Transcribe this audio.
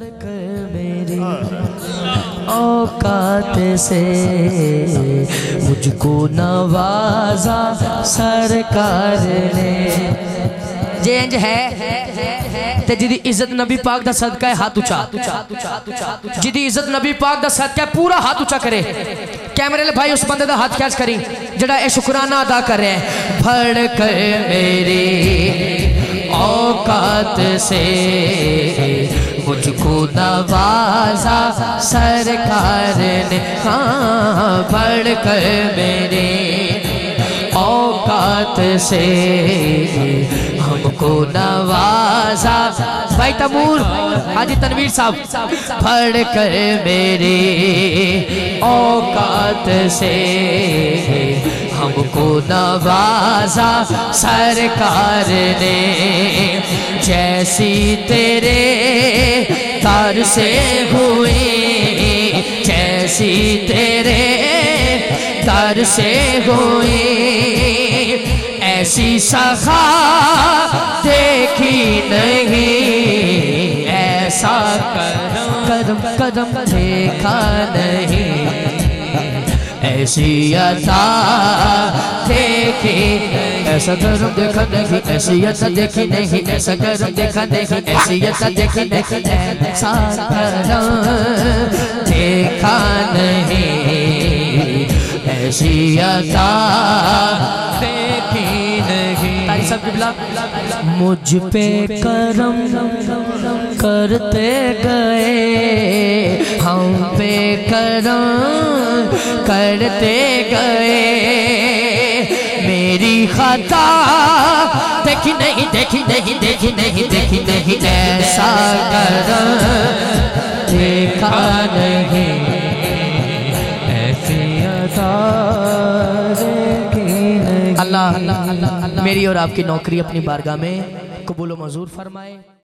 बढ़कर मेरी औकात से मुझको नवाजा सरकार ने। जेंज है ते जिदी इज्जत नबी पाक दा सदका है, हाथ ऊंचा। जिदी इज्जत नबी पाक दा सदका है, पूरा हाथ ऊंचा करे। कैमरे ले भाई उस बंदे दा हाथ कैच करी जड़ा ए शुक्राना अदा कर रहे हैं। बढ़कर मेरी औकात से मुझको नवाजा सरकार ने। हाँ, बढ़कर मेरे औकात से हमको नवाजा। भाई तमूर हाजी तनवीर साहब, बढ़कर मेरे औकात से हमको नवाजा सरकार ने। जैसी तेरे तार से हुई, जैसी तेरे तार से हुई, ऐसी सखा देखी नहीं, ऐसा कदम कदम देखा नहीं, ऐसी अता देखी, ऐसा करम देखा नहीं, ऐसी अता देखी नहीं, ऐसा करम देखा नहीं, ऐसी अता देखी नहीं, ऐसा करम देखा नहीं, ऐसी अता देखी नहीं। तारी सब बिला मुझ पे करम करते गए, हम पे करम करते गए, मेरी खता देखी नहीं, देखी नहीं, देखी नहीं, देखी नहीं, ऐसा करम देखा नहीं, ऐसी अता देखी नहीं। अल्लाह मेरी और आपकी नौकरी अपनी बारगाह में कबूल व मंजूर फरमाए।